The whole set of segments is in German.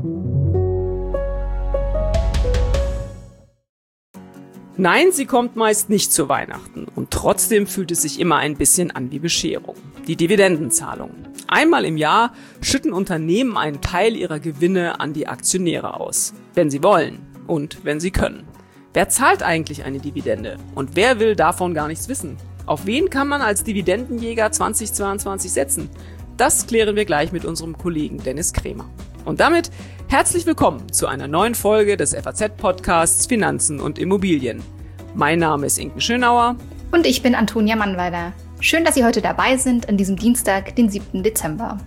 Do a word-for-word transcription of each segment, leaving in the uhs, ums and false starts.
Nein, sie kommt meist nicht zu Weihnachten und trotzdem fühlt es sich immer ein bisschen an wie Bescherung. Die Dividendenzahlung. Einmal im Jahr schütten Unternehmen einen Teil ihrer Gewinne an die Aktionäre aus. Wenn sie wollen und wenn sie können. Wer zahlt eigentlich eine Dividende und wer will davon gar nichts wissen? Auf wen kann man als Dividendenjäger zweitausendzweiundzwanzig setzen? Das klären wir gleich mit unserem Kollegen Dennis Krämer. Und damit herzlich willkommen zu einer neuen Folge des F A Z-Podcasts Finanzen und Immobilien. Mein Name ist Inken Schönauer. Und ich bin Antonia Mannweiler. Schön, dass Sie heute dabei sind an diesem Dienstag, den siebten Dezember.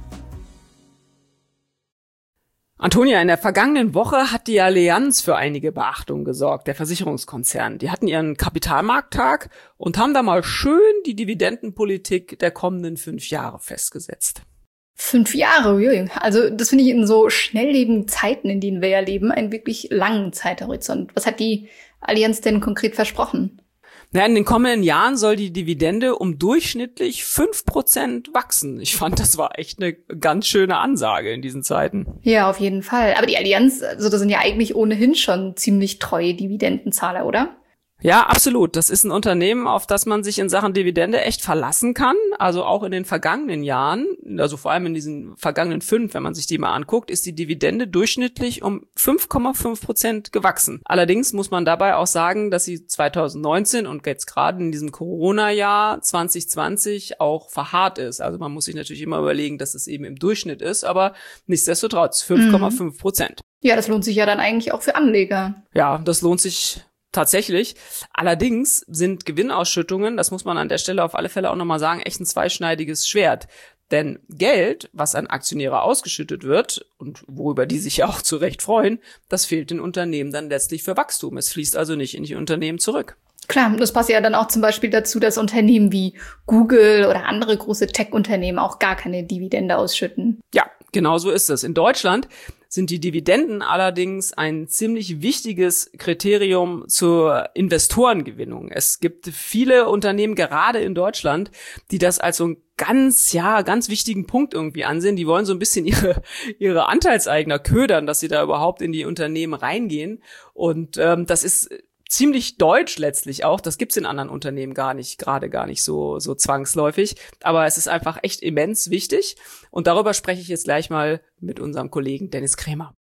Antonia, in der vergangenen Woche hat die Allianz für einige Beachtung gesorgt, der Versicherungskonzern. Die hatten ihren Kapitalmarkttag und haben da mal schön die Dividendenpolitik der kommenden fünf Jahre festgesetzt. Fünf Jahre, also das finde ich in so schnelllebigen Zeiten, in denen wir ja leben, einen wirklich langen Zeithorizont. Was hat die Allianz denn konkret versprochen? Na, in den kommenden Jahren soll die Dividende um durchschnittlich fünf Prozent wachsen. Ich fand, das war echt eine ganz schöne Ansage in diesen Zeiten. Ja, auf jeden Fall. Aber die Allianz, also das sind ja eigentlich ohnehin schon ziemlich treue Dividendenzahler, oder? Ja, absolut. Das ist ein Unternehmen, auf das man sich in Sachen Dividende echt verlassen kann. Also auch in den vergangenen Jahren, also vor allem in diesen vergangenen fünf, wenn man sich die mal anguckt, ist die Dividende durchschnittlich um fünf Komma fünf Prozent gewachsen. Allerdings muss man dabei auch sagen, dass sie zweitausendneunzehn und jetzt gerade in diesem Corona-Jahr zwanzig zwanzig auch verharrt ist. Also man muss sich natürlich immer überlegen, dass es eben im Durchschnitt ist, aber nichtsdestotrotz fünf Komma fünf Prozent. Ja, das lohnt sich ja dann eigentlich auch für Anleger. Ja, das lohnt sich tatsächlich. Allerdings sind Gewinnausschüttungen, das muss man an der Stelle auf alle Fälle auch nochmal sagen, echt ein zweischneidiges Schwert. Denn Geld, was an Aktionäre ausgeschüttet wird und worüber die sich ja auch zu Recht freuen, das fehlt den Unternehmen dann letztlich für Wachstum. Es fließt also nicht in die Unternehmen zurück. Klar, das passt ja dann auch zum Beispiel dazu, dass Unternehmen wie Google oder andere große Tech-Unternehmen auch gar keine Dividende ausschütten. Ja, genau so ist es. In Deutschland sind die Dividenden allerdings ein ziemlich wichtiges Kriterium zur Investorengewinnung. Es gibt viele Unternehmen, gerade in Deutschland, die das als so einen ganz, ja, ganz wichtigen Punkt irgendwie ansehen. Die wollen so ein bisschen ihre, ihre Anteilseigner ködern, dass sie da überhaupt in die Unternehmen reingehen. Und ähm, das ist ziemlich deutsch letztlich auch. Das gibt's in anderen Unternehmen gar nicht, gerade gar nicht so so zwangsläufig. Aber es ist einfach echt immens wichtig. Und darüber spreche ich jetzt gleich mal mit unserem Kollegen Dennis Krämer.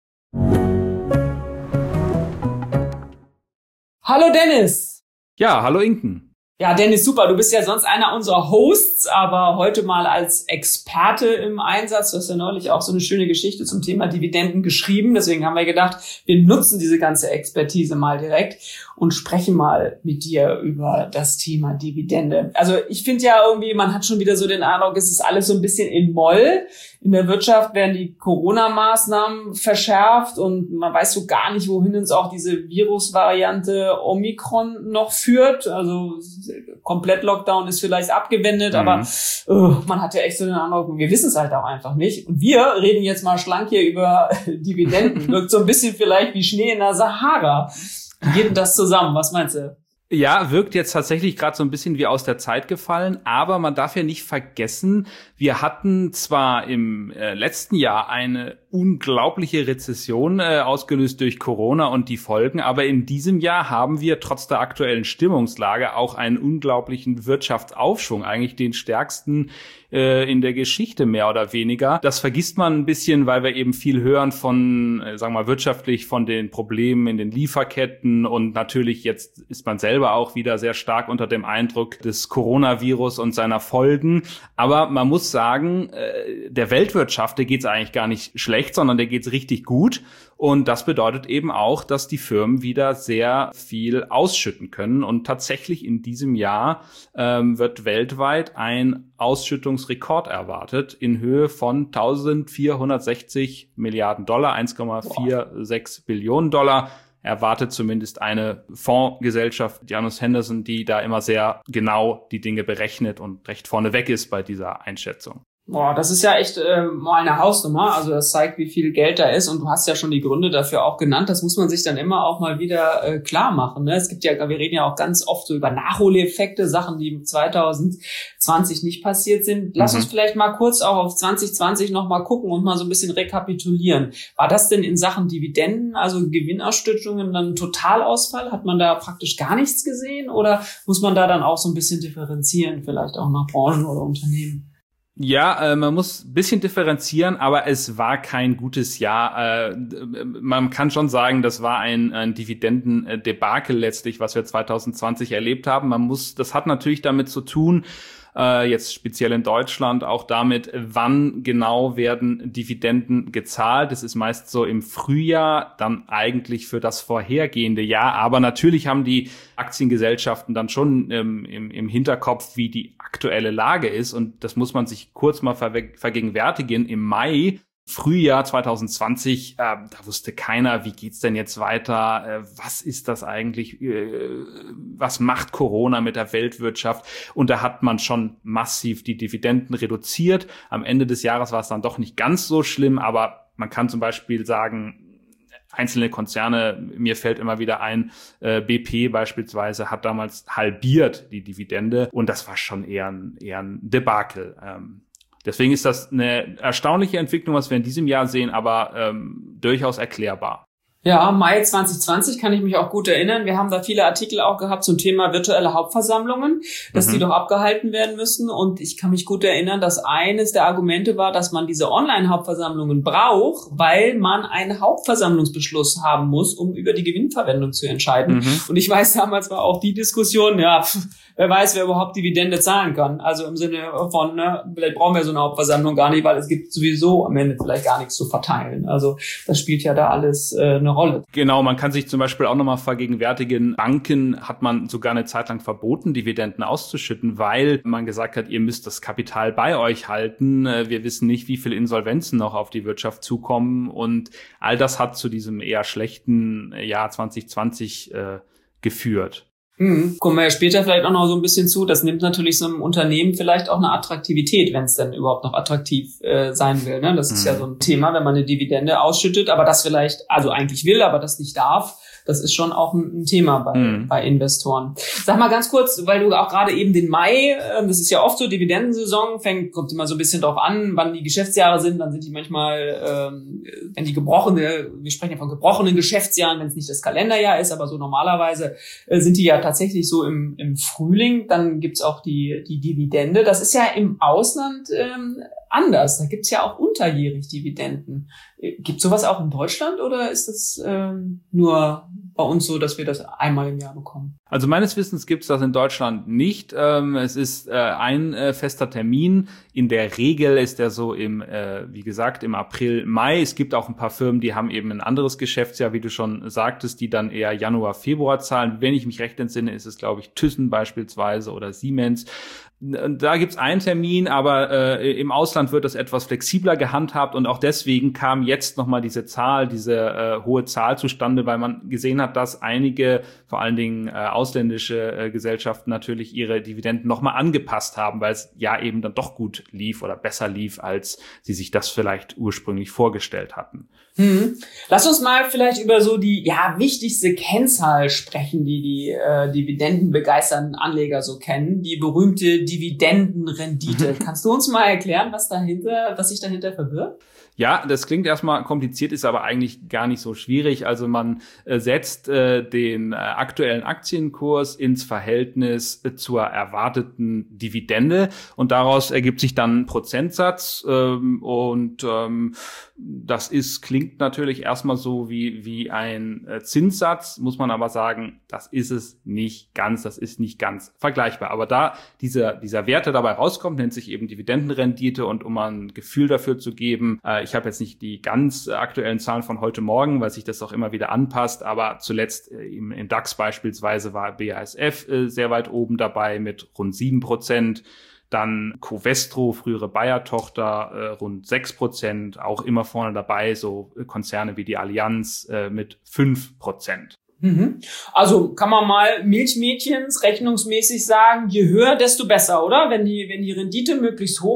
Hallo Dennis! Ja, hallo Inken. Ja, Dennis, super. Du bist ja sonst einer unserer Hosts, aber heute mal als Experte im Einsatz. Du hast ja neulich auch so eine schöne Geschichte zum Thema Dividenden geschrieben. Deswegen haben wir gedacht, wir nutzen diese ganze Expertise mal direkt und sprechen mal mit dir über das Thema Dividende. Also ich finde ja irgendwie, man hat schon wieder so den Eindruck, es ist alles so ein bisschen in Moll. In der Wirtschaft werden die Corona-Maßnahmen verschärft und man weiß so gar nicht, wohin uns auch diese Virusvariante Omikron noch führt. Also komplett Lockdown ist vielleicht abgewendet, mhm. aber uh, man hat ja echt so den Eindruck, wir wissen es halt auch einfach nicht. Und wir reden jetzt mal schlank hier über Dividenden. Wirkt so ein bisschen vielleicht wie Schnee in der Sahara. Wie geht denn das zusammen? Was meinst du? Ja, wirkt jetzt tatsächlich gerade so ein bisschen wie aus der Zeit gefallen, aber man darf ja nicht vergessen, wir hatten zwar im äh, letzten Jahr eine unglaubliche Rezession äh, ausgelöst durch Corona und die Folgen, aber in diesem Jahr haben wir trotz der aktuellen Stimmungslage auch einen unglaublichen Wirtschaftsaufschwung, eigentlich den stärksten äh, in der Geschichte mehr oder weniger. Das vergisst man ein bisschen, weil wir eben viel hören von, äh, sagen wir mal, wirtschaftlich von den Problemen in den Lieferketten und natürlich jetzt ist man selber auch wieder sehr stark unter dem Eindruck des Coronavirus und seiner Folgen. Aber man muss sagen, äh, der Weltwirtschaft, der geht's eigentlich gar nicht schlecht, sondern der geht's richtig gut. Und das bedeutet eben auch, dass die Firmen wieder sehr viel ausschütten können. Und tatsächlich in diesem Jahr ähm, wird weltweit ein Ausschüttungsrekord erwartet in Höhe von eintausendvierhundertsechzig Milliarden Dollar, eins Komma sechsundvierzig Billionen Dollar. Erwartet zumindest eine Fondsgesellschaft, Janus Henderson, die da immer sehr genau die Dinge berechnet und recht vorneweg ist bei dieser Einschätzung. Boah, das ist ja echt äh, mal eine Hausnummer. Also das zeigt, wie viel Geld da ist. Und du hast ja schon die Gründe dafür auch genannt. Das muss man sich dann immer auch mal wieder äh, klar machen. Ne? Es gibt ja, wir reden ja auch ganz oft so über Nachholeffekte, Sachen, die zwanzig zwanzig nicht passiert sind. Lass mhm. uns vielleicht mal kurz auch auf zwanzig zwanzig noch mal gucken und mal so ein bisschen rekapitulieren. War das denn in Sachen Dividenden, also Gewinnausschüttungen, dann Totalausfall? Hat man da praktisch gar nichts gesehen? Oder muss man da dann auch so ein bisschen differenzieren, vielleicht auch nach Branchen oder Unternehmen? Ja, äh, man muss ein bisschen differenzieren, aber es war kein gutes Jahr. Äh, man kann schon sagen, das war ein, ein Dividendendebakel letztlich, was wir zwanzig zwanzig erlebt haben. Man muss, das hat natürlich damit zu tun, äh, jetzt speziell in Deutschland, auch damit, wann genau werden Dividenden gezahlt. Das ist meist so im Frühjahr, dann eigentlich für das vorhergehende Jahr. Aber natürlich haben die Aktiengesellschaften dann schon ähm, im, im Hinterkopf, wie die aktuelle Lage ist. Und das muss man sich kurz mal ver- vergegenwärtigen. Im Mai, Frühjahr zwanzig zwanzig, äh, da wusste keiner, wie geht's denn jetzt weiter? Äh, was ist das eigentlich? Äh, was macht Corona mit der Weltwirtschaft? Und da hat man schon massiv die Dividenden reduziert. Am Ende des Jahres war es dann doch nicht ganz so schlimm, aber man kann zum Beispiel sagen, einzelne Konzerne, mir fällt immer wieder ein, äh, B P beispielsweise hat damals halbiert die Dividende und das war schon eher ein, eher ein Debakel. Ähm, deswegen ist das eine erstaunliche Entwicklung, was wir in diesem Jahr sehen, aber ähm, durchaus erklärbar. Ja, Mai zwanzig zwanzig kann ich mich auch gut erinnern. Wir haben da viele Artikel auch gehabt zum Thema virtuelle Hauptversammlungen, dass mhm. die doch abgehalten werden müssen. Und ich kann mich gut erinnern, dass eines der Argumente war, dass man diese Online-Hauptversammlungen braucht, weil man einen Hauptversammlungsbeschluss haben muss, um über die Gewinnverwendung zu entscheiden. Mhm. Und ich weiß, damals war auch die Diskussion, ja, pff, wer weiß, wer überhaupt Dividende zahlen kann. Also im Sinne von, ne, vielleicht brauchen wir so eine Hauptversammlung gar nicht, weil es gibt sowieso am Ende vielleicht gar nichts zu verteilen. Also das spielt ja da alles äh, eine Rolle. Genau, man kann sich zum Beispiel auch nochmal vergegenwärtigen, Banken hat man sogar eine Zeit lang verboten, Dividenden auszuschütten, weil man gesagt hat, ihr müsst das Kapital bei euch halten. Wir wissen nicht, wie viele Insolvenzen noch auf die Wirtschaft zukommen und all das hat zu diesem eher schlechten Jahr zwanzig zwanzig äh, geführt. Mhm. Kommen wir ja später vielleicht auch noch so ein bisschen zu. Das nimmt natürlich so einem Unternehmen vielleicht auch eine Attraktivität, wenn es denn überhaupt noch attraktiv äh, sein will. Ne? Das ist mhm. ja so ein Thema, wenn man eine Dividende ausschüttet, aber das vielleicht, also eigentlich will, aber das nicht darf. Das ist schon auch ein, ein Thema bei, mhm. bei Investoren. Sag mal ganz kurz, weil du auch gerade eben den Mai, äh, das ist ja oft so, Dividendensaison, fängt, kommt immer so ein bisschen drauf an, wann die Geschäftsjahre sind, dann sind die manchmal, ähm, wenn die gebrochene, wir sprechen ja von gebrochenen Geschäftsjahren, wenn es nicht das Kalenderjahr ist, aber so normalerweise äh, sind die ja tatsächlich so im, im Frühling, dann gibt's auch die, die Dividende. Das ist ja im Ausland ähm, anders. Da gibt's ja auch unterjährig Dividenden. Gibt's sowas auch in Deutschland oder ist das ähm, nur bei uns so, dass wir das einmal im Jahr bekommen? Also meines Wissens gibt's das in Deutschland nicht. Ähm, es ist äh, ein äh, fester Termin. In der Regel ist der so im, äh, wie gesagt, im April, Mai. Es gibt auch ein paar Firmen, die haben eben ein anderes Geschäftsjahr, wie du schon sagtest, die dann eher Januar, Februar zahlen. Wenn ich mich recht entsinne, ist es, glaube ich, Thyssen beispielsweise oder Siemens. Da gibt's einen Termin, aber äh, im Ausland wird das etwas flexibler gehandhabt und auch deswegen kam jetzt nochmal diese Zahl, diese äh, hohe Zahl zustande, weil man gesehen hat, dass einige, vor allen Dingen äh, ausländische äh, Gesellschaften natürlich ihre Dividenden nochmal angepasst haben, weil es ja eben dann doch gut lief oder besser lief, als sie sich das vielleicht ursprünglich vorgestellt hatten. Hm. Lass uns mal vielleicht über so die ja wichtigste Kennzahl sprechen, die die äh, dividendenbegeisterten Anleger so kennen, die berühmte Dividendenrendite. Kannst du uns mal erklären, was dahinter, was sich dahinter verbirgt? Ja, das klingt erstmal kompliziert, ist aber eigentlich gar nicht so schwierig. Also man äh, setzt äh, den äh, aktuellen Aktienkurs ins Verhältnis äh, zur erwarteten Dividende und daraus ergibt sich dann ein Prozentsatz ähm, und ähm, das ist klingt natürlich erstmal so wie wie ein äh, Zinssatz, muss man aber sagen, das ist es nicht ganz, das ist nicht ganz vergleichbar. Aber da dieser dieser Wert, der dabei rauskommt, nennt sich eben Dividendenrendite und um mal ein Gefühl dafür zu geben, äh, ich habe jetzt nicht die ganz aktuellen Zahlen von heute Morgen, weil sich das auch immer wieder anpasst, aber zuletzt äh, im, im DAX beispielsweise war B A S F äh, sehr weit oben dabei mit rund sieben Prozent. Dann Covestro, frühere Bayer-Tochter, äh, rund sechs Prozent, auch immer vorne dabei, so Konzerne wie die Allianz äh, mit fünf Prozent. Mhm. Also kann man mal Milchmädchens rechnungsmäßig sagen, je höher, desto besser, oder? Wenn die, wenn die Rendite möglichst hoch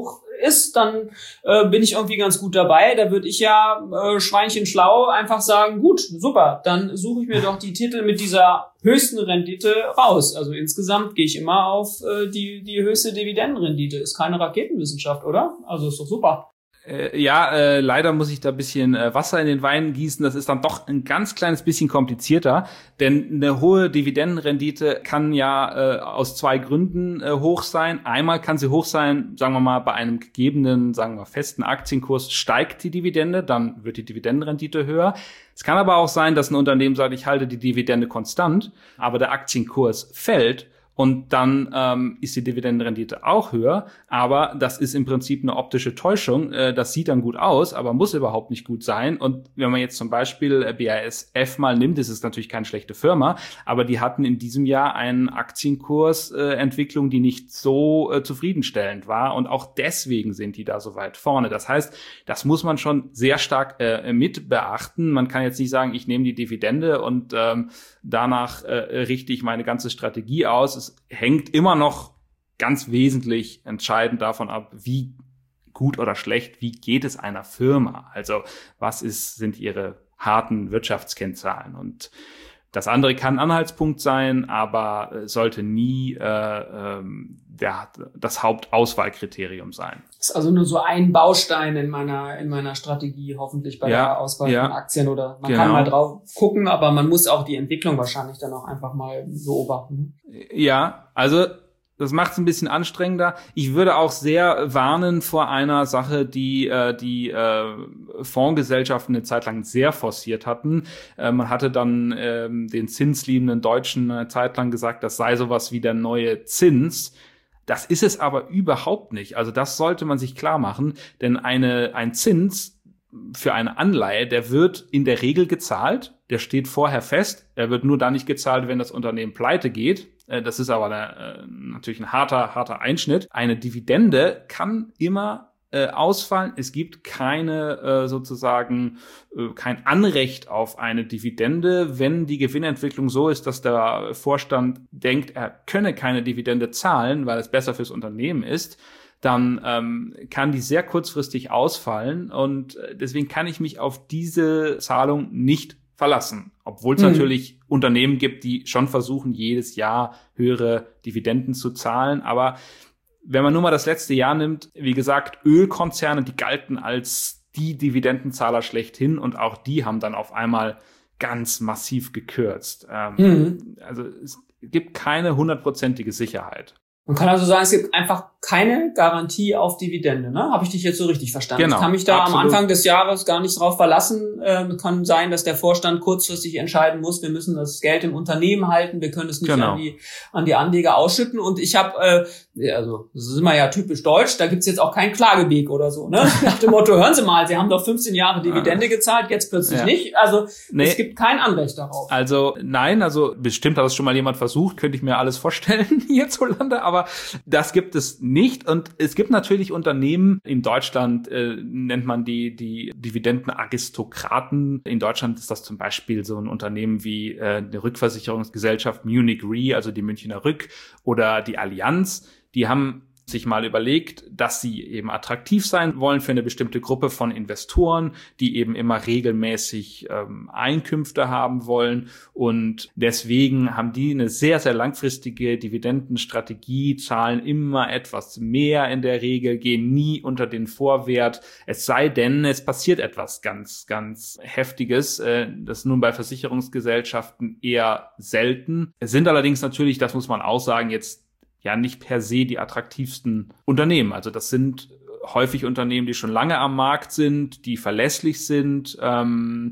ist, dann äh, bin ich irgendwie ganz gut dabei. Da würde ich ja äh, Schweinchen schlau einfach sagen, gut, super, dann suche ich mir doch die Titel mit dieser höchsten Rendite raus. Also insgesamt gehe ich immer auf äh, die die höchste Dividendenrendite. Ist keine Raketenwissenschaft, oder? Also ist doch super. Äh, ja, äh, leider muss ich da ein bisschen äh, Wasser in den Wein gießen. Das ist dann doch ein ganz kleines bisschen komplizierter, denn eine hohe Dividendenrendite kann ja äh, aus zwei Gründen äh, hoch sein. Einmal kann sie hoch sein, sagen wir mal, bei einem gegebenen, sagen wir festen Aktienkurs steigt die Dividende, dann wird die Dividendenrendite höher. Es kann aber auch sein, dass ein Unternehmen sagt, ich halte die Dividende konstant, aber der Aktienkurs fällt. Und dann ähm, ist die Dividendenrendite auch höher, aber das ist im Prinzip eine optische Täuschung. Äh, das sieht dann gut aus, aber muss überhaupt nicht gut sein. Und wenn man jetzt zum Beispiel B A S F mal nimmt, das ist natürlich keine schlechte Firma, aber die hatten in diesem Jahr eine Aktienkursentwicklung, äh, die nicht so äh, zufriedenstellend war. Und auch deswegen sind die da so weit vorne. Das heißt, das muss man schon sehr stark äh, mit beachten. Man kann jetzt nicht sagen, ich nehme die Dividende und ähm, danach äh, richte ich meine ganze Strategie aus. Es hängt immer noch ganz wesentlich entscheidend davon ab, wie gut oder schlecht, wie geht es einer Firma? Also was ist, sind ihre harten Wirtschaftskennzahlen? Und das andere kann ein Anhaltspunkt sein, aber sollte nie äh, ähm, der, das Hauptauswahlkriterium sein. Das ist also nur so ein Baustein in meiner in meiner Strategie, hoffentlich bei ja, der Auswahl ja, von Aktien. Oder man genau. kann mal drauf gucken, aber man muss auch die Entwicklung wahrscheinlich dann auch einfach mal beobachten. Ja, also das macht es ein bisschen anstrengender. Ich würde auch sehr warnen vor einer Sache, die äh, die äh, Fondsgesellschaften eine Zeit lang sehr forciert hatten. Äh, man hatte dann ähm, den zinsliebenden Deutschen eine Zeit lang gesagt, das sei sowas wie der neue Zins. Das ist es aber überhaupt nicht. Also das sollte man sich klar machen, denn eine ein Zins für eine Anleihe, der wird in der Regel gezahlt, der steht vorher fest, er wird nur dann nicht gezahlt, wenn das Unternehmen pleite geht. Das ist aber eine, natürlich ein harter, harter Einschnitt. Eine Dividende kann immer äh, ausfallen. Es gibt keine äh, sozusagen äh, kein Anrecht auf eine Dividende, wenn die Gewinnentwicklung so ist, dass der Vorstand denkt, er könne keine Dividende zahlen, weil es besser fürs Unternehmen ist. Dann ähm, kann die sehr kurzfristig ausfallen und deswegen kann ich mich auf diese Zahlung nicht verlassen. Obwohl es mhm. natürlich Unternehmen gibt, die schon versuchen, jedes Jahr höhere Dividenden zu zahlen. Aber wenn man nur mal das letzte Jahr nimmt, wie gesagt, Ölkonzerne, die galten als die Dividendenzahler schlechthin und auch die haben dann auf einmal ganz massiv gekürzt. Ähm, mhm. Also es gibt keine hundertprozentige Sicherheit. Man kann also sagen, es gibt einfach keine Garantie auf Dividende, ne? Habe ich dich jetzt so richtig verstanden? Genau, ich kann mich da absolut. am Anfang des Jahres gar nicht drauf verlassen. Ähm, kann sein, dass der Vorstand kurzfristig entscheiden muss, wir müssen das Geld im Unternehmen halten, wir können es nicht genau. an die an die Anleger ausschütten. Und ich habe, äh, also das ist immer ja typisch deutsch, da gibt's jetzt auch keinen Klageweg oder so, ne? Nach dem Motto, hören Sie mal, Sie haben doch fünfzehn Jahre Dividende gezahlt, jetzt plötzlich ja. nicht. Also nee. es gibt kein Anrecht darauf. Also nein, also bestimmt hat das schon mal jemand versucht, könnte ich mir alles vorstellen hierzulande, aber das gibt es nicht. Und es gibt natürlich Unternehmen, in Deutschland äh, nennt man die die Dividendenaristokraten. In Deutschland ist das zum Beispiel so ein Unternehmen wie äh, eine Rückversicherungsgesellschaft Munich Re, also die Münchner Rück oder die Allianz. Die haben sich mal überlegt, dass sie eben attraktiv sein wollen für eine bestimmte Gruppe von Investoren, die eben immer regelmäßig ähm, Einkünfte haben wollen. Und deswegen haben die eine sehr, sehr langfristige Dividendenstrategie, zahlen immer etwas mehr in der Regel, gehen nie unter den Vorwert. Es sei denn, es passiert etwas ganz, ganz Heftiges. Äh, das ist nun bei Versicherungsgesellschaften eher selten. Es sind allerdings natürlich, das muss man auch sagen, jetzt ja nicht per se die attraktivsten Unternehmen. Also das sind häufig Unternehmen, die schon lange am Markt sind, die verlässlich sind. Ähm,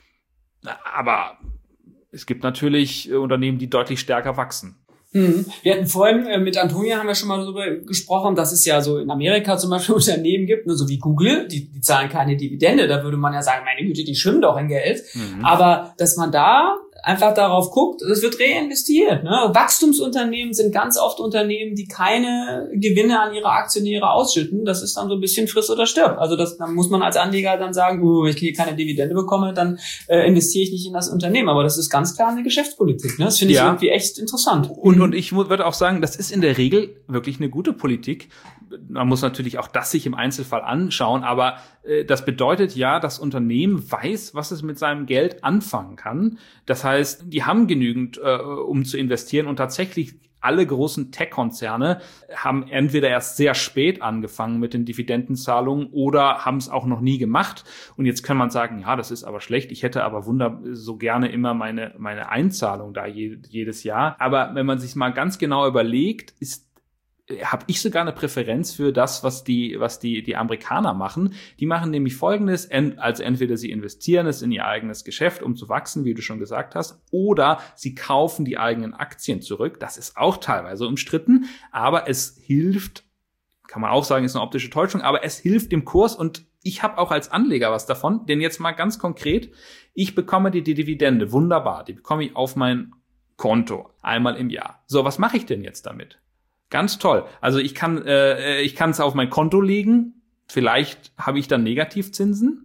aber es gibt natürlich Unternehmen, die deutlich stärker wachsen. Hm. Wir hatten vorhin äh, mit Antonia haben wir schon mal darüber gesprochen, dass es ja so in Amerika zum Beispiel Unternehmen gibt, ne, so wie Google, die, die zahlen keine Dividende. Da würde man ja sagen, meine Güte, die schwimmen doch in Geld. Mhm. Aber dass man da einfach darauf guckt, es wird reinvestiert. Ne? Wachstumsunternehmen sind ganz oft Unternehmen, die keine Gewinne an ihre Aktionäre ausschütten. Das ist dann so ein bisschen friss oder stirb. Also das, dann muss man als Anleger dann sagen, uh, wenn ich hier keine Dividende bekomme, dann äh, investiere ich nicht in das Unternehmen. Aber das ist ganz klar eine Geschäftspolitik. Ne? Das finde ich ja. irgendwie echt interessant. Und, und ich würde auch sagen, das ist in der Regel wirklich eine gute Politik. man muss natürlich auch das sich im Einzelfall anschauen, aber äh, das bedeutet ja, das Unternehmen weiß, was es mit seinem Geld anfangen kann. Das heißt, die haben genügend, äh, um zu investieren, und tatsächlich alle großen Tech-Konzerne haben entweder erst sehr spät angefangen mit den Dividendenzahlungen oder haben es auch noch nie gemacht. Und jetzt kann man sagen, ja, das ist aber schlecht. Ich hätte aber wunder so gerne immer meine meine Einzahlung da je, jedes Jahr. Aber wenn man sich mal ganz genau überlegt, ist habe ich sogar eine Präferenz für das, was die, was die, die Amerikaner machen. Die machen nämlich Folgendes, also entweder sie investieren es in ihr eigenes Geschäft, um zu wachsen, wie du schon gesagt hast, oder sie kaufen die eigenen Aktien zurück. Das ist auch teilweise umstritten, aber es hilft, kann man auch sagen, ist eine optische Täuschung, aber es hilft dem Kurs, und ich habe auch als Anleger was davon, denn jetzt mal ganz konkret, ich bekomme die, die Dividende, wunderbar, die bekomme ich auf mein Konto einmal im Jahr. So, was mache ich denn jetzt damit? Ganz toll. Also ich kann äh, ich kann es auf mein Konto legen. Vielleicht habe ich dann Negativzinsen.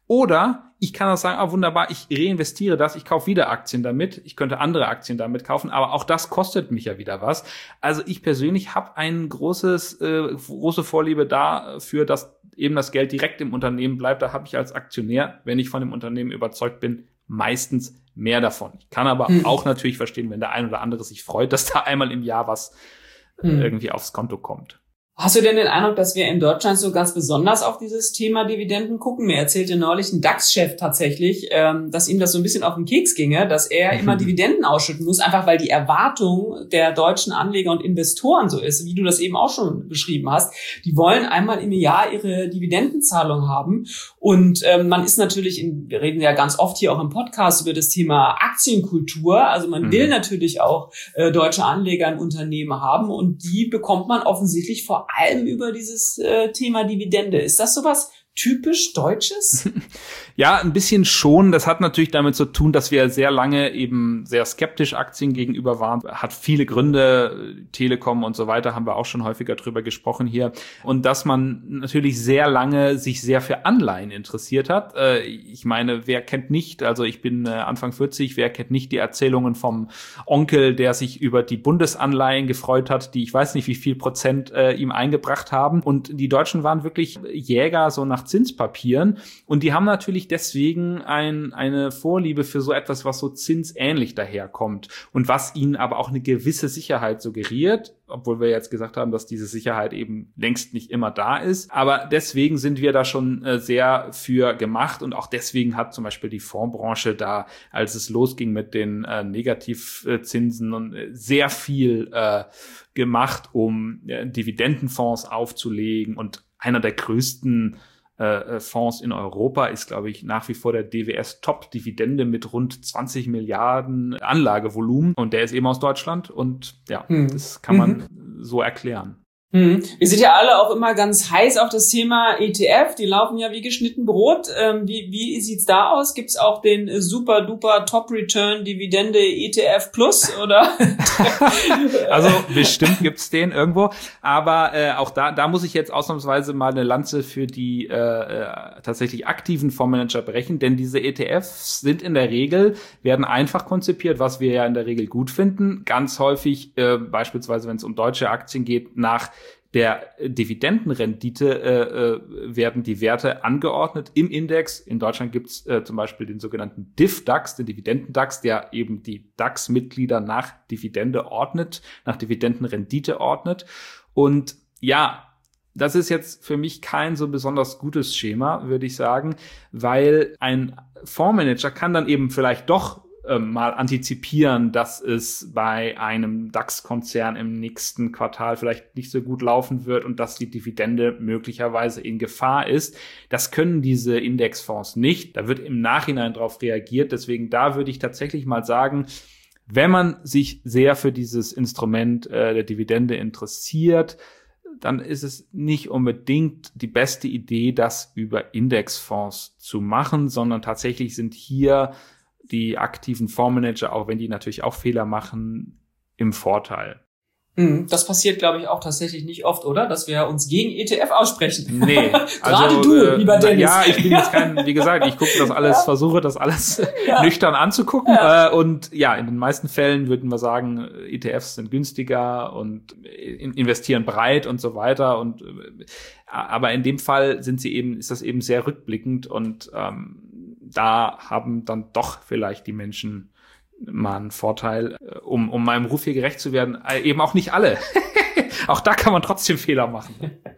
Oder ich kann auch sagen, ah, wunderbar, ich reinvestiere das, ich kaufe wieder Aktien damit. Ich könnte andere Aktien damit kaufen, aber auch das kostet mich ja wieder was. Also ich persönlich habe ein großes äh, große Vorliebe dafür, dass eben das Geld direkt im Unternehmen bleibt. Da habe ich als Aktionär, wenn ich von dem Unternehmen überzeugt bin, meistens mehr davon. Ich kann aber hm. auch natürlich verstehen, wenn der ein oder andere sich freut, dass da einmal im Jahr was Hm. irgendwie aufs Konto kommt. Hast du denn den Eindruck, dass wir in Deutschland so ganz besonders auf dieses Thema Dividenden gucken? Mir erzählte neulich ein DAX-Chef tatsächlich, ähm, dass ihm das so ein bisschen auf den Keks ginge, dass er immer Dividenden ausschütten muss, einfach weil die Erwartung der deutschen Anleger und Investoren so ist, wie du das eben auch schon beschrieben hast. Die wollen einmal im Jahr ihre Dividendenzahlung haben. Und ähm, man ist natürlich, in, wir reden ja ganz oft hier auch im Podcast über das Thema Aktienkultur. Also man mhm. will natürlich auch äh, deutsche Anleger im Unternehmen haben, und die bekommt man offensichtlich vor allem über dieses äh, Thema Dividende. Ist das sowas typisch Deutsches? Ja, ein bisschen schon. Das hat natürlich damit zu tun, dass wir sehr lange eben sehr skeptisch Aktien gegenüber waren. Hat viele Gründe. Telekom und so weiter haben wir auch schon häufiger drüber gesprochen hier. Und dass man natürlich sehr lange sich sehr für Anleihen interessiert hat. Ich meine, wer kennt nicht, also ich bin Anfang vierzig, wer kennt nicht die Erzählungen vom Onkel, der sich über die Bundesanleihen gefreut hat, die ich weiß nicht wie viel Prozent äh, ihm eingebracht haben. Und die Deutschen waren wirklich Jäger so nach Zinspapieren. Und die haben natürlich deswegen ein, eine Vorliebe für so etwas, was so zinsähnlich daherkommt und was ihnen aber auch eine gewisse Sicherheit suggeriert, obwohl wir jetzt gesagt haben, dass diese Sicherheit eben längst nicht immer da ist. Aber deswegen sind wir da schon äh, sehr für gemacht, und auch deswegen hat zum Beispiel die Fondsbranche da, als es losging mit den äh, Negativzinsen, und äh, sehr viel äh, gemacht, um äh, Dividendenfonds aufzulegen, und einer der größten Fonds in Europa ist, glaube ich, nach wie vor der D W S Top-Dividende mit rund zwanzig Milliarden Anlagevolumen. Und der ist eben aus Deutschland. Und ja, hm. das kann man mhm. so erklären. Hm. Wir sind ja alle auch immer ganz heiß auf das Thema E T F. Die laufen ja wie geschnitten Brot. Ähm, wie, wie sieht's da aus? Gibt's auch den äh, super duper Top Return Dividende E T F Plus, oder? Also bestimmt gibt's den irgendwo. Aber äh, auch da, da muss ich jetzt ausnahmsweise mal eine Lanze für die äh, äh, tatsächlich aktiven Fondsmanager brechen, denn diese E T Fs sind in der Regel, werden einfach konzipiert, was wir ja in der Regel gut finden. Ganz häufig, äh, beispielsweise wenn es um deutsche Aktien geht, nach der Dividendenrendite äh, werden die Werte angeordnet im Index. In Deutschland gibt's äh, zum Beispiel den sogenannten D I V DAX, den Dividenden-DAX, der eben die DAX-Mitglieder nach Dividende ordnet, nach Dividendenrendite ordnet. Und ja, das ist jetzt für mich kein so besonders gutes Schema, würde ich sagen, weil ein Fondsmanager kann dann eben vielleicht doch mal antizipieren, dass es bei einem DAX-Konzern im nächsten Quartal vielleicht nicht so gut laufen wird und dass die Dividende möglicherweise in Gefahr ist. Das können diese Indexfonds nicht. Da wird im Nachhinein darauf reagiert. Deswegen da würde ich tatsächlich mal sagen, wenn man sich sehr für dieses Instrument äh, der Dividende interessiert, dann ist es nicht unbedingt die beste Idee, das über Indexfonds zu machen, sondern tatsächlich sind hier die aktiven Fondsmanager, auch wenn die natürlich auch Fehler machen, im Vorteil. Das passiert, glaube ich, auch tatsächlich nicht oft, oder? Dass wir uns gegen E T F aussprechen. Nee. Gerade also, du, äh, lieber Dennis. Ja, ich bin jetzt kein, wie gesagt, ich gucke das alles, ja. versuche das alles ja. nüchtern anzugucken. Ja. Äh, und ja, in den meisten Fällen würden wir sagen, E T Fs sind günstiger und in, investieren breit und so weiter. Und äh, aber in dem Fall sind sie eben, ist das eben sehr rückblickend und ähm, da haben dann doch vielleicht die Menschen mal ein Vorteil, um, um meinem Ruf hier gerecht zu werden. Eben auch nicht alle. Auch da kann man trotzdem Fehler machen.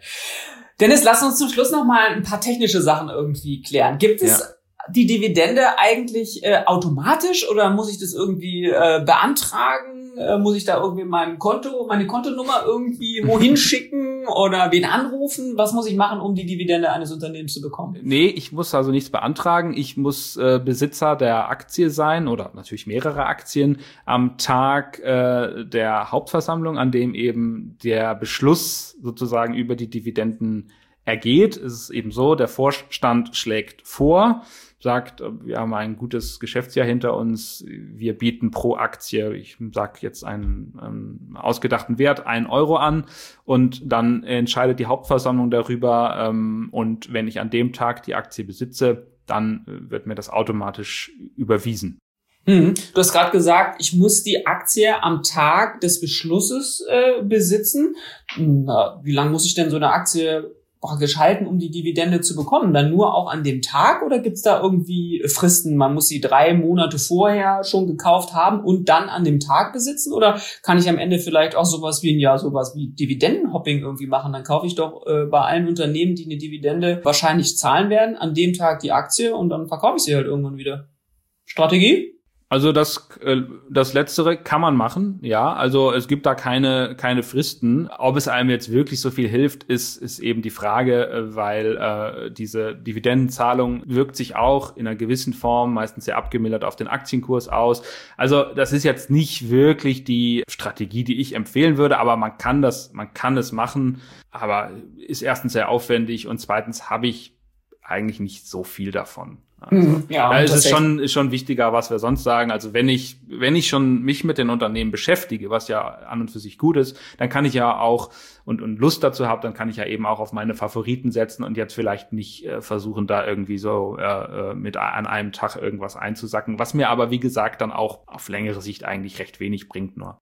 Dennis, lass uns zum Schluss noch mal ein paar technische Sachen irgendwie klären. Gibt es ja. die Dividende eigentlich äh, automatisch oder muss ich das irgendwie äh, beantragen? Äh, muss ich da irgendwie mein Konto, meine Kontonummer irgendwie wohin schicken oder wen anrufen? Was muss ich machen, um die Dividende eines Unternehmens zu bekommen? Nee, ich muss also nichts beantragen. Ich muss äh, Besitzer der Aktie sein oder natürlich mehrere Aktien am Tag äh, der Hauptversammlung, an dem eben der Beschluss sozusagen über die Dividenden ergeht. Es ist eben so, der Vorstand schlägt vor, sagt, wir haben ein gutes Geschäftsjahr hinter uns, wir bieten pro Aktie, ich sage jetzt einen, einen ausgedachten Wert, einen Euro an und dann entscheidet die Hauptversammlung darüber ähm, und wenn ich an dem Tag die Aktie besitze, dann wird mir das automatisch überwiesen. Hm. Du hast gerade gesagt, ich muss die Aktie am Tag des Beschlusses äh, besitzen. Na, wie lange muss ich denn so eine Aktie praktisch halten, um die Dividende zu bekommen? Dann nur auch an dem Tag oder gibt's da irgendwie Fristen? Man muss sie drei Monate vorher schon gekauft haben und dann an dem Tag besitzen? Oder kann ich am Ende vielleicht auch sowas wie ein Jahr, sowas wie Dividendenhopping irgendwie machen? Dann kaufe ich doch äh, bei allen Unternehmen, die eine Dividende wahrscheinlich zahlen werden, an dem Tag die Aktie und dann verkaufe ich sie halt irgendwann wieder. Strategie? Also das äh, das Letztere kann man machen, ja. Also es gibt da keine keine Fristen. Ob es einem jetzt wirklich so viel hilft, ist ist eben die Frage, äh, weil äh, diese Dividendenzahlung wirkt sich auch in einer gewissen Form, meistens sehr abgemildert, auf den Aktienkurs aus. Also das ist jetzt nicht wirklich die Strategie, die ich empfehlen würde, aber man kann das man kann es machen, aber ist erstens sehr aufwendig und zweitens habe ich eigentlich nicht so viel davon. Also, ja, da ist es schon, ist schon wichtiger, was wir sonst sagen. Also wenn ich, wenn ich schon mich mit den Unternehmen beschäftige, was ja an und für sich gut ist, dann kann ich ja auch und, und Lust dazu habe, dann kann ich ja eben auch auf meine Favoriten setzen und jetzt vielleicht nicht äh, versuchen, da irgendwie so äh, mit an einem Tag irgendwas einzusacken, was mir aber, wie gesagt, dann auch auf längere Sicht eigentlich recht wenig bringt nur.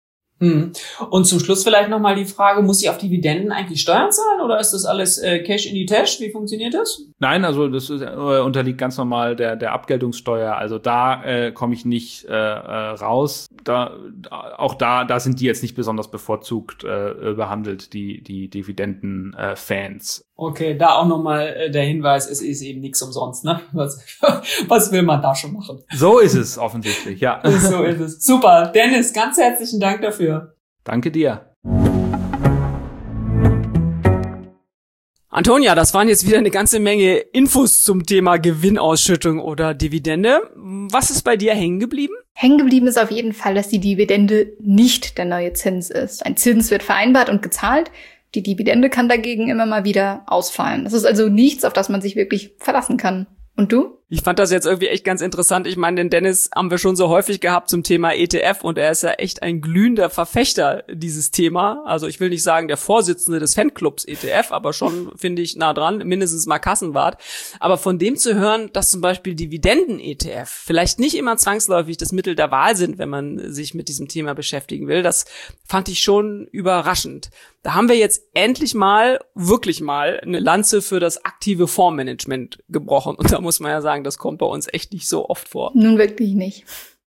Und zum Schluss vielleicht nochmal die Frage, muss ich auf Dividenden eigentlich Steuern zahlen oder ist das alles äh, Cash in die Tasche? Wie funktioniert das? Nein, also das ist, äh, unterliegt ganz normal der der Abgeltungssteuer. Also da äh, komme ich nicht äh, raus. Da auch da da sind die jetzt nicht besonders bevorzugt äh, behandelt, die die Dividenden-Fans. Äh, okay, da auch nochmal äh, der Hinweis, es ist eben nichts umsonst, ne? Was, was will man da schon machen? So ist es offensichtlich, ja. So ist es. Super. Dennis, ganz herzlichen Dank dafür. Danke dir. Antonia, das waren jetzt wieder eine ganze Menge Infos zum Thema Gewinnausschüttung oder Dividende. Was ist bei dir hängen geblieben? Hängen geblieben ist auf jeden Fall, dass die Dividende nicht der neue Zins ist. Ein Zins wird vereinbart und gezahlt. Die Dividende kann dagegen immer mal wieder ausfallen. Das ist also nichts, auf das man sich wirklich verlassen kann. Und du? Ich fand das jetzt irgendwie echt ganz interessant. Ich meine, den Dennis haben wir schon so häufig gehabt zum Thema E T F und er ist ja echt ein glühender Verfechter dieses Thema. Also ich will nicht sagen der Vorsitzende des Fanclubs E T F, aber schon, finde ich, nah dran, mindestens mal Kassenwart. Aber von dem zu hören, dass zum Beispiel Dividenden-E T F vielleicht nicht immer zwangsläufig das Mittel der Wahl sind, wenn man sich mit diesem Thema beschäftigen will, das fand ich schon überraschend. Da haben wir jetzt endlich mal, wirklich mal, eine Lanze für das aktive Fondsmanagement gebrochen. Und da muss man ja sagen, das kommt bei uns echt nicht so oft vor. Nun wirklich nicht.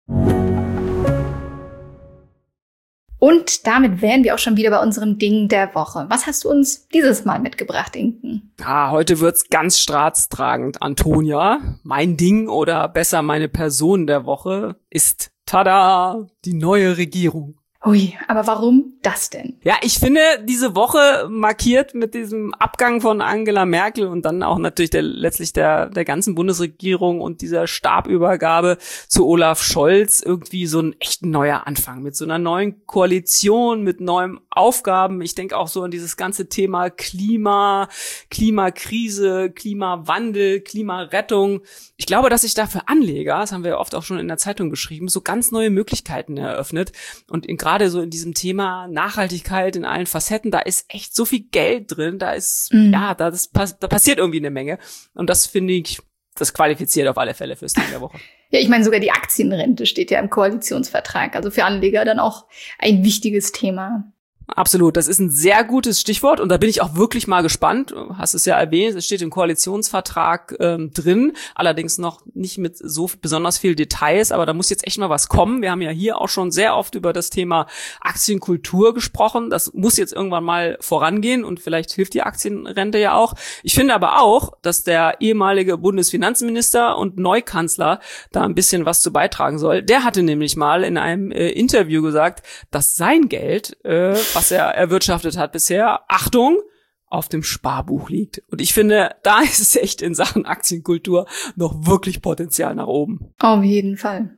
Und damit wären wir auch schon wieder bei unserem Ding der Woche. Was hast du uns dieses Mal mitgebracht, Inken? Ah, heute wird's ganz staatstragend, Antonia. Mein Ding oder besser meine Person der Woche ist, tada, die neue Regierung. Ui, aber warum das denn? Ja, ich finde, diese Woche markiert mit diesem Abgang von Angela Merkel und dann auch natürlich der, letztlich der, der ganzen Bundesregierung und dieser Stabübergabe zu Olaf Scholz irgendwie so ein echt neuer Anfang mit so einer neuen Koalition, mit neuen Aufgaben. Ich denke auch so an dieses ganze Thema Klima, Klimakrise, Klimawandel, Klimarettung. Ich glaube, dass sich da für Anleger, das haben wir oft auch schon in der Zeitung geschrieben, so ganz neue Möglichkeiten eröffnet und in gerade so in diesem Thema Nachhaltigkeit in allen Facetten, da ist echt so viel Geld drin, da ist, Mhm. ja, da, das, da passiert irgendwie eine Menge. Und das finde ich, das qualifiziert auf alle Fälle fürs Thema der Woche. Ja, ich meine, sogar die Aktienrente steht ja im Koalitionsvertrag. Also für Anleger dann auch ein wichtiges Thema. Absolut, das ist ein sehr gutes Stichwort und da bin ich auch wirklich mal gespannt. Du hast es ja erwähnt, es steht im Koalitionsvertrag ähm, drin, allerdings noch nicht mit so besonders viel Details, aber da muss jetzt echt mal was kommen. Wir haben ja hier auch schon sehr oft über das Thema Aktienkultur gesprochen. Das muss jetzt irgendwann mal vorangehen und vielleicht hilft die Aktienrente ja auch. Ich finde aber auch, dass der ehemalige Bundesfinanzminister und Neukanzler da ein bisschen was zu beitragen soll. Der hatte nämlich mal in einem äh, Interview gesagt, dass sein Geld, äh, was er erwirtschaftet hat bisher, Achtung, auf dem Sparbuch liegt. Und ich finde, da ist es echt in Sachen Aktienkultur noch wirklich Potenzial nach oben. Auf jeden Fall.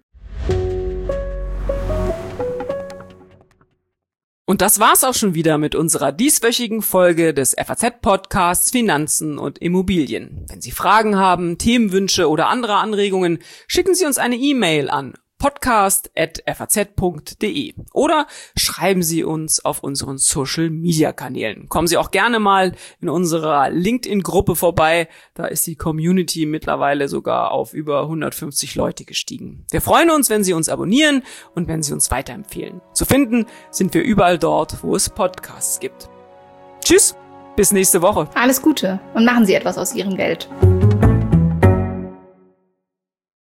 Und das war's auch schon wieder mit unserer dieswöchigen Folge des F A Z-Podcasts Finanzen und Immobilien. Wenn Sie Fragen haben, Themenwünsche oder andere Anregungen, schicken Sie uns eine E-Mail an podcast at f a z punkt d e oder schreiben Sie uns auf unseren Social-Media-Kanälen. Kommen Sie auch gerne mal in unserer LinkedIn-Gruppe vorbei. Da ist die Community mittlerweile sogar auf über hundertfünfzig Leute gestiegen. Wir freuen uns, wenn Sie uns abonnieren und wenn Sie uns weiterempfehlen. Zu finden sind wir überall dort, wo es Podcasts gibt. Tschüss, bis nächste Woche. Alles Gute und machen Sie etwas aus Ihrem Geld.